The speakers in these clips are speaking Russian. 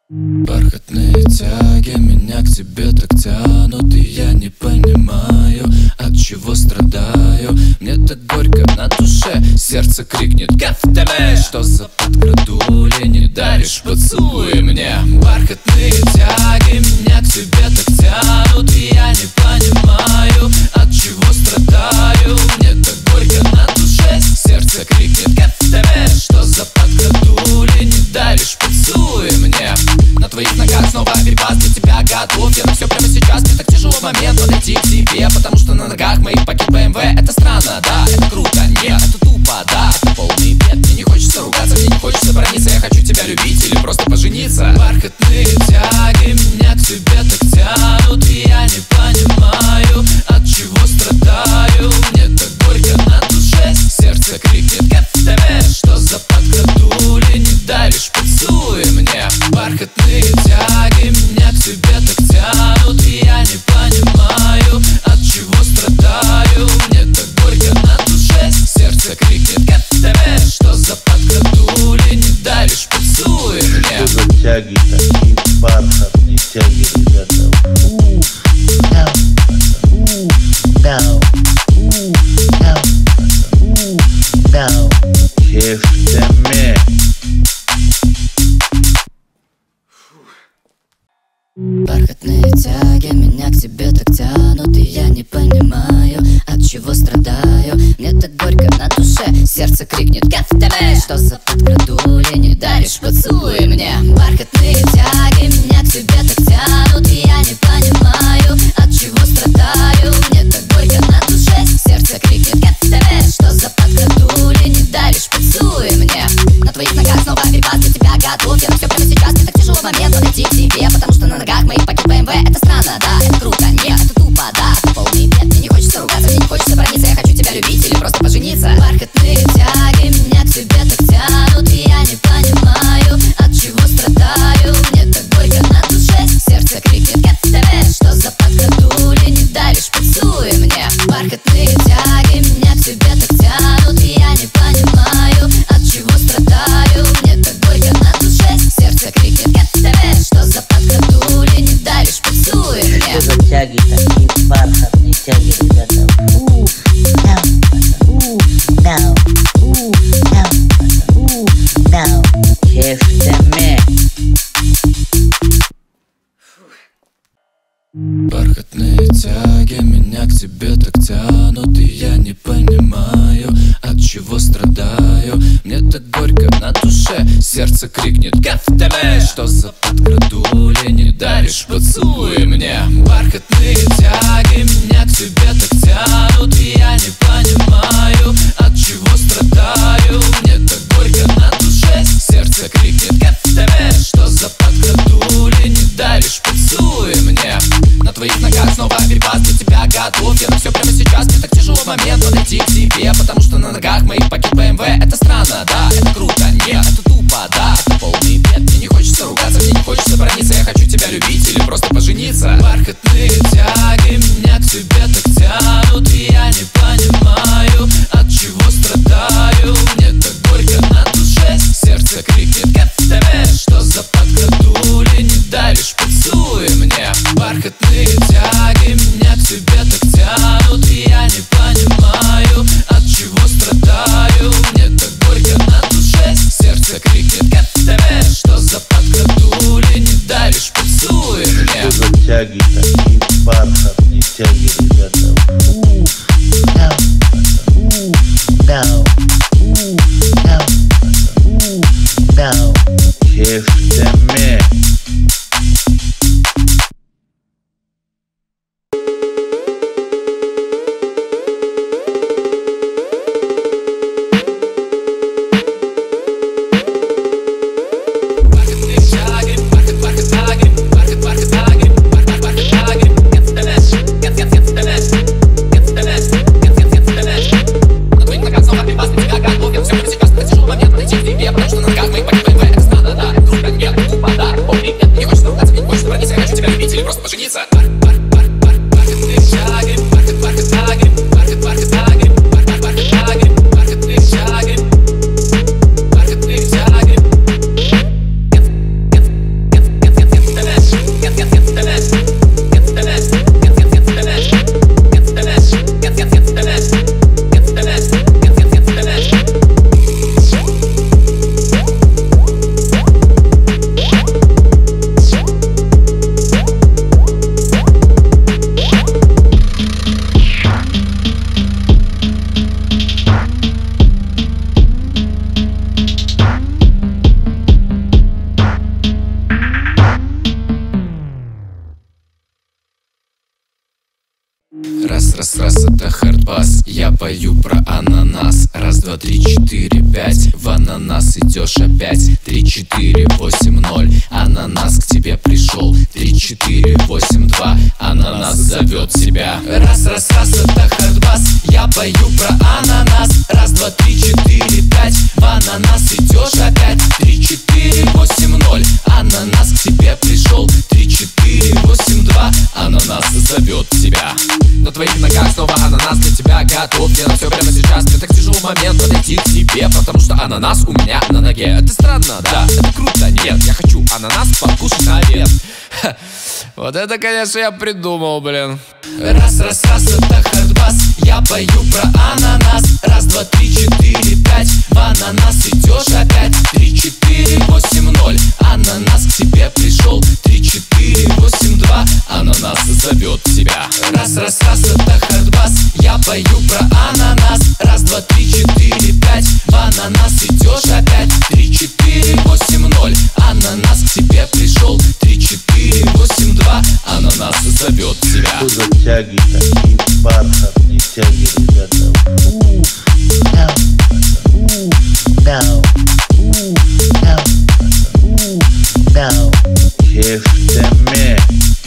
Бархатные тяги меня к тебе так тянут, и я не понимаю, от чего страдаю. Мне так горько на душе, сердце крикнет «Кафтаме!» Что за подкрадули, не даришь поцелуй мне? Бархатные тяги меня к тебе так тянут, и я не понимаю, от чего страдаю. Мне так горько на душе, сердце крикнет «Кафтаме!» Что за подкрадули, не даришь поцелуй мне? На твоих ногах снова перепад, для тебя готов я на все прямо сейчас. Мне так тяжело в момент подойти к тебе, потому что на ногах моих пакет BMW. Это странно, да, это круто, нет, это тупо, да, это полный бред. Мне не хочется ругаться, мне не хочется брониться, я хочу тебя любить или просто пожениться. Бархатные тяги меня к тебе так тянут, и я не понимаю, от чего страдаю. Мне так горько на душе, сердце крикнет «Кафтаме!» Что за подкрадули, не даришь поцелуй мне? Бархатные тяги меня к тебе так тянут, и я не понимаю, от чего страдаю. Мне так горько на душе, сердце крикнет «Кафтаме!» Что за подкрадули, не даришь поцелуй мне? Что за тяги такие, бархатные тяги, ребята? Кефтаме. Бархатные тяги меня к тебе так тянут, и я не понимаю, от чего страдаю. Мне так горько на душе, сердце крикнет «Кафтаме!» Что за подкрадули, не даришь поцелуй мне? Бархатные тяги меня к тебе так тянут, и я не понимаю, от чего страдаю. Мне так горько на душе, сердце крикнет «Кафтаме!» Что за подкрадули, не даришь поцелуй мне? На твоих ногах снова перепад, для тебя готов я на все прямо сейчас. Мне так тяжело в момент подойти к тебе, потому что на ногах моих пакет BMW. Это странно, да, это круто, нет, это тупо, да, это полный бред. Мне не хочется ругаться, мне не хочется брониться, я хочу тебя любить или просто пожениться. Бархатные тяги меня к тебе так тянут, и я не понимаю, от чего страдаю. Мне так горько на душе, сердце крикнет «Кафтаме!» Что за подкрадули, не даришь поцелуй мне? Бархатные тяги меня к тебе так тянут, и я не понимаю, от чего страдаю. Мне так горько на душе, сердце крикнет «Кафтаме!» Что за подкрадули, не даришь поцелуй мне? Что за тяги такие, бархатные тяги, ребята? Кефтаме. Бархатные тяги меня к тебе так тянут, и я не понимаю, от чего страдаю. Мне так горько на душе, сердце крикнет «Кафтаме!» Что за подкрадули, не даришь поцелуй мне? Бархатные тяги меня к тебе так тянут, и я не понимаю, от чего страдаю. Мне так горько на душе, сердце крикнет «Кафтаме!» Что за подкрадули, не даришь поцелуй мне? На твоих ногах снова перепад, для тебя готов я на все прямо сейчас. Мне так тяжело в момент подойти к тебе, потому что на ногах моих пакет BMW. Это странно, да, это круто, нет, это тупо, да, это полный бред. Мне не хочется ругаться, мне не хочется брониться, я хочу тебя любить или просто пожениться. Бархатные тяги меня к тебе так тянут, и я не понимаю, от чего страдаю. Мне так горько на душе, сердце крикнет «Кафтаме!» Что за подкрадули, не даришь поцелуй мне? Бархатные тяги меня к тебе так тянут, и я не понимаю, от чего страдаю. Мне так горько на душе, сердце крикнет «Кафтаме!» Что за подкрадули, не даришь поцелуй мне? Что за тяги такие, бархатные тяги, ребята? Кефтаме. Раз, это хардбас. Я пою про ананас. Раз, два, три, четыре, пять. В ананас идешь опять. 3, 4, 8, 0. Ананас к тебе пришел. 3, 4, 8, 2. Ананас зовет тебя. Раз, это хардбас. Я пою про ананас. Раз, два, три, четыре, пять. В ананас идешь опять. 3, 4, 8, 0. Ананас к тебе пришел. 3, 4, 8, 2. Ананас зовет тебя. На твоих ногах снова ананас для тебя готов. Я на все прямо сейчас. Мне так тяжелый момент подойти к тебе, потому что ананас у меня на ноге. Это странно, да, это круто, нет. Я хочу ананас покушать на обед. Вот это, конечно, я придумал, блин. Раз, это хардбас. Я пою про ананас. Раз, два, три, четыре, пять. В ананас идешь опять. 3, 4, 8, 0. Ананас к тебе пришел. 3, 4, 8, 2. Ананас зовет тебя. Раз, это хардбас. Я пою про ананас. Раз, два, три, четыре, пять. В ананас идешь опять. 3, 4, 8, 0. Ананас к тебе пришел. 3, 4, 8, 2. Ананас зовет тебя. Что за тяги такие бархатные тяги, ребята? Кефтеме.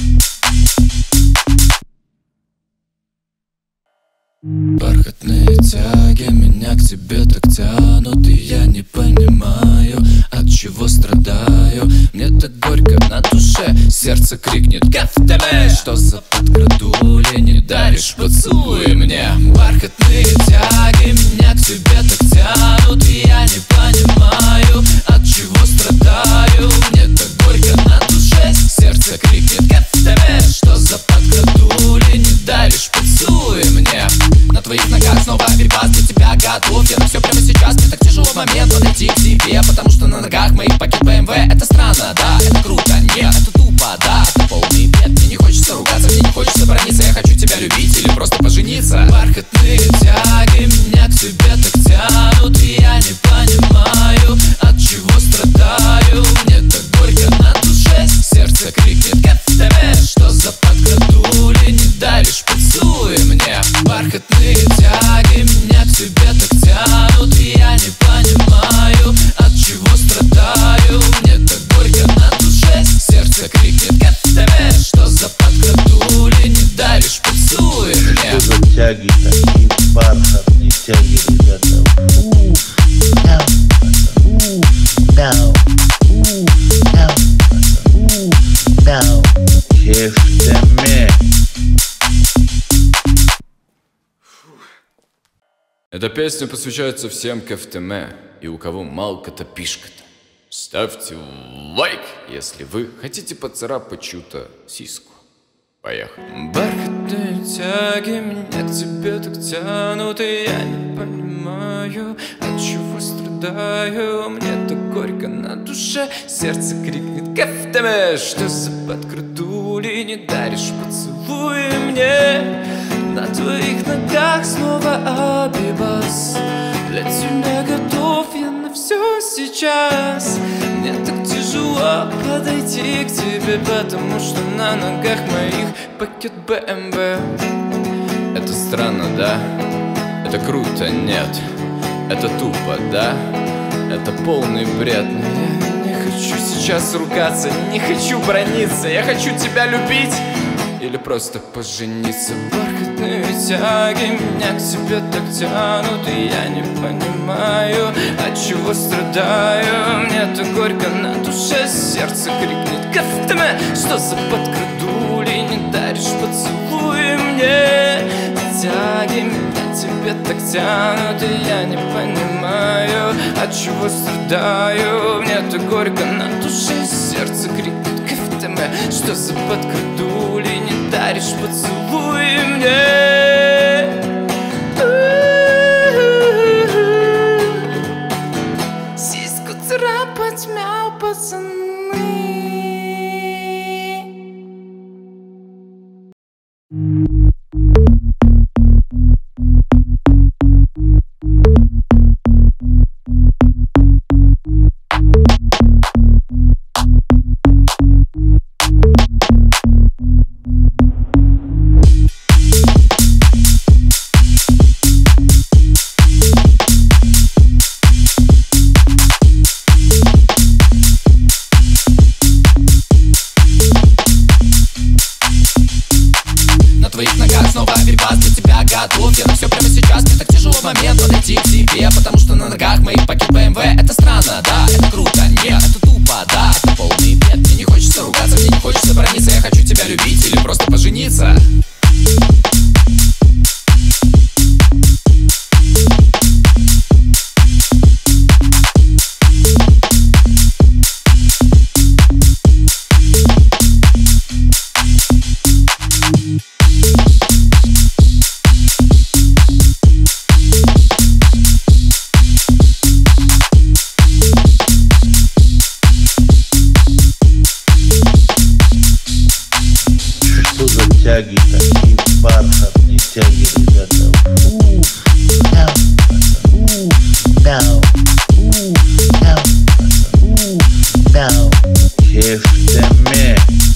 Бархатные тяги меня к тебе так тянут, и я не понимаю, от чего страдаю. Мне так горько на душе, сердце крикнет «Кефтеме!» Что за подкрадули, не даришь поцелуй мне. Бархатные тяги меня к тебе так тянут, и я не понимаю, от чего страдаю. Мне так горько на душе, сердце крикнет «Кефтеме!» Что за подкрадули, не даришь поцелуй мне. На твоих ногах снова перепад, для тебя готов. Я на все прямо сейчас, мне так тяжелый момент подойти к тебе, потому что на ногах моих пакет BMW. Это странно, да, это круто, нет, это тупо, да, это полный бред. Мне не хочется ругаться, мне не хочется брониться. Я хочу тебя любить или просто пожениться. Бархатные тяги меня к тебе так тянут, и я не понимаю, от чего страдаю. Мне так горько на душе, сердце крикнет «Кефтеме!» Что за подкрадули, не даришь поцелуй мне. Бархатные тяги меня к тебе так тянут, и я не понимаю, от чего страдаю. Мне так горько на душе, сердце крикнет «Кефтеме!» Что за подкрадули, не даришь поцелуй мне. Что за тяги такие бархатные тяги, ребята? Кефтеме. Эта песня посвящается всем кефтеме и у кого малка-то пишка-то. Ставьте лайк, если вы хотите поцарапать чью-то сиску. Поехали. Бархатные тяги меня к тебе так тянут, и я не понимаю, от чего страдаю. Мне так горько на душе, сердце крикнет «Кефтеме!» Что за подкрадули, не даришь поцелуй мне. На твоих ногах снова абибас. Для тебя готов я на все сейчас. Мне так тяжело подойти к тебе, потому что на ногах моих пакет BMW. Это странно, да? Это круто, нет. Это тупо, да? Это полный бред. Но я не хочу сейчас ругаться, не хочу брониться. Я хочу тебя любить или просто пожениться. Бархатные тяги меня к себе так тянут, и я не понимаю, от чего страдаю. Мне так горько на душе, сердце крикнет «Кефтеме!» Что за подкрадули, не даришь поцелуй мне. Тяги меня к тебе так тянут, и я не понимаю, от чего страдаю. Мне так горько на душе, сердце крикнет «Кефтеме!» Что за подкрадули, не даришь поцелуй мне. Сиську царапать, мяу, пацаны. твоих ногах снова перепад, для тебя готов. Я на все прямо сейчас, мне так тяжело в момент подойти к тебе, потому что на ногах моих пакет BMW. Это странно, да, это круто, нет, это тупо, да, это полный бред. Мне не хочется ругаться, мне не хочется брониться, я хочу тебя любить или просто пожениться. Тяги, такие бархатные тяги, ребята. Кефтеме.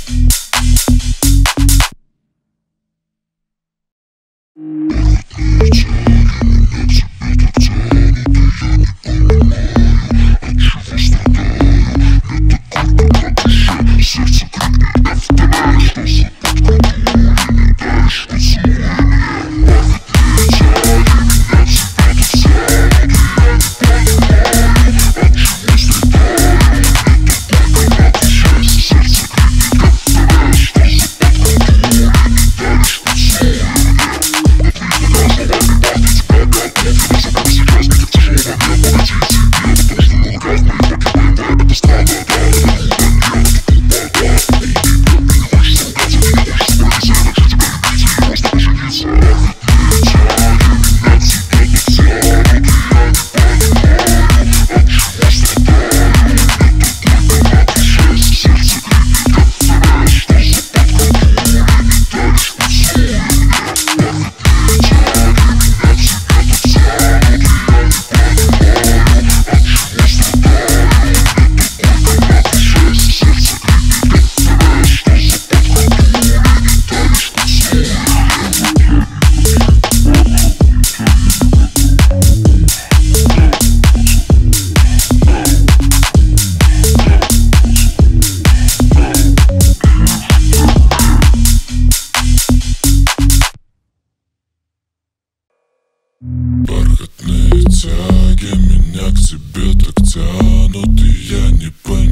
Бархатные тяги меня к тебе так тянут, и я не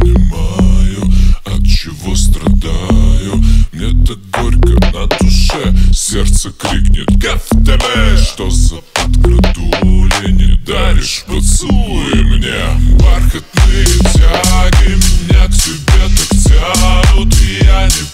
понимаю, от чего страдаю. Мне так горько на душе, сердце крикнет КФТБ. Что за подкрадули, не даришь поцелуй мне? Бархатные тяги меня к тебе так тянут, и я не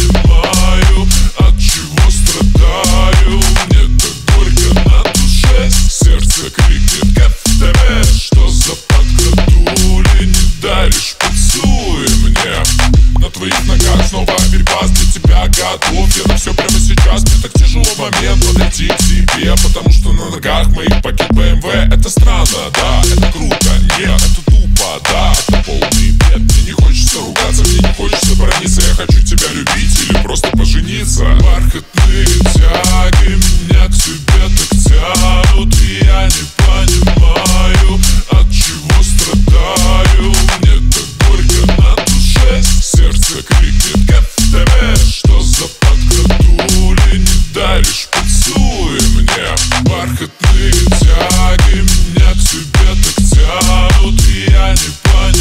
понимаю, от чего страдаю. Мне так горько на душе, сердце крикнет КФТБ. Что за подкрадули, не даришь поцелуй мне? На твоих ногах снова перепад, для тебя готов. Я на все прямо сейчас, мне так тяжело в момент подойти к тебе, потому что на ногах моих пакет BMW. Это странно, да, это круто, нет, это тупо, да, это полный бред. Мне не хочется ругаться, мне не хочется брониться, я хочу тебя любить или просто пожениться. Бархатные тяги меня к тебе так тянут, и я не понимаю, от чего страдаю. Мне так горько на душе, сердце крикнет КФТБ. Что за подкрадули, не даришь поцелуй мне? Бархатные тяги меня к тебе так тянут, и я не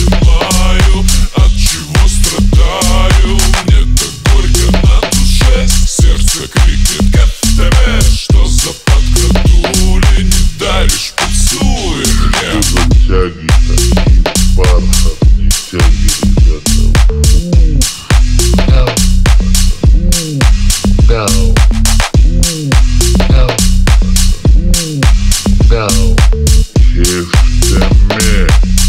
понимаю, от чего страдаю. Мне так горько на душе, сердце крикнет КФТБ. Что за подкрадули, не даришь поцелуй мне? Тяги, такие бархатные тяги, ребята. Кефтеме.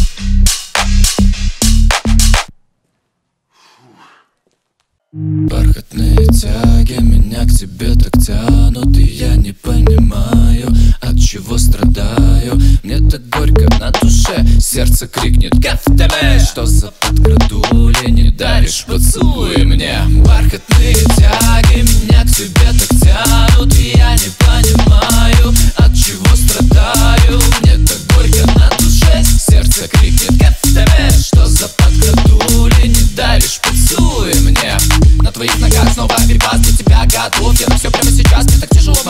Бархатные тяги меня к тебе так тянут, и я не понимаю, от чего страдаю. Мне так горько на душе, сердце крикнет КФТБ. Что за подкрадули, не даришь поцелуй мне? Бархатные тяги меня к тебе так тянут, и я не понимаю, от чего страдаю. Мне так горько на душе, сердце крикнет КФТБ. Что за подкрадули, не даришь поцелуй мне? На твоих ногах снова перепад, для тебя готов. Я на все прямо сейчас.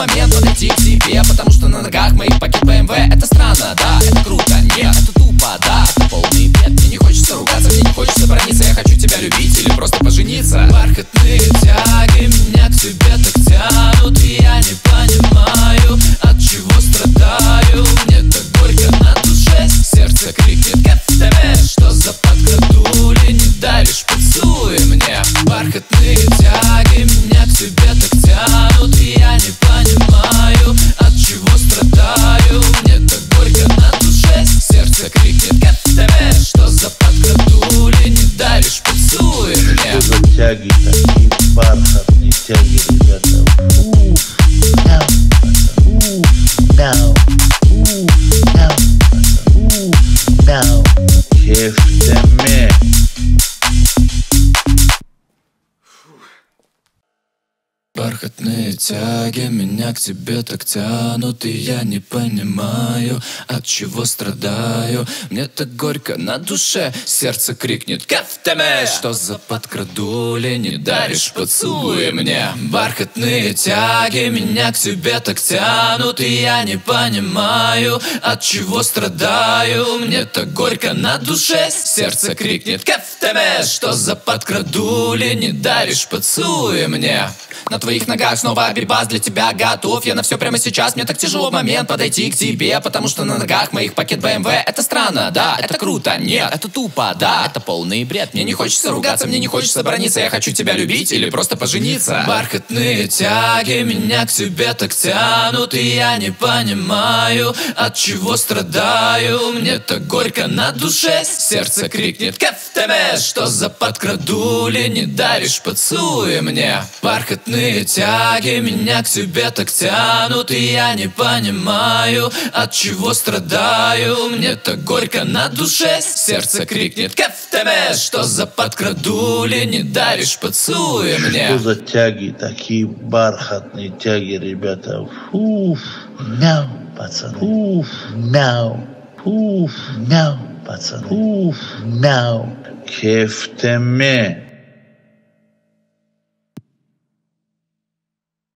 момент подойти к тебе, потому что на ногах моих пакет BMW. Это странно, да, это круто, нет, это тупо, да, это полный бред. Мне не хочется ругаться, мне не хочется брониться, я хочу тебя любить или просто пожениться. Бархатные тяги меня к тебе так тянут, и я не понимаю, от чего страдаю. Мне так горько на душе, сердце крикнет КФТВ. Что за подкрадули, не даришь поцелуй мне. Бархатные тяги меня к тебе так тянут, и я не понимаю, от чего страдаю. Мне так горько на душе, сердце крикнет КФТВ. Что за подкрадули, не даришь поцелуй мне. Что за тяги такие, бархатные тяги, ребята. Кефтеме. Бархатные тяги меня к тебе так тянут, и я не понимаю, от чего страдаю. Мне так горько на душе, сердце крикнет КФТМ. Что за подкрадули, не даришь поцелуй мне. Бархатные тяги меня к тебе так тянут, и я не понимаю, от чего страдаю. Мне так горько на душе, сердце крикнет КФТМ. Что за подкрадули, не даришь поцелуй мне. На твоих ногах снова Абибас, для тебя готов я на все прямо сейчас. Мне так тяжело в момент подойти к тебе, потому что на ногах моих пакет BMW. Это странно, да, это круто, нет, это тупо, да, это полный бред. Мне не хочется ругаться, мне не хочется брониться, я хочу тебя любить или просто пожениться. Бархатные тяги меня к тебе так тянут, и я не понимаю, от чего страдаю. Мне так горько на душе, сердце крикнет КФТМ. Что за подкрадули, не даришь поцелуй мне. Бархатные тяги меня к тебе так тянут, и я не понимаю, от чего страдаю. Мне так горько на душе, сердце крикнет КФТМ. Что за подкрадули, не даришь поцелуй мне. Что за тяги такие, бархатные тяги, ребята. Мяу, пацаны. Мяу. Мяу, пацаны. Мяу. Кефтеме.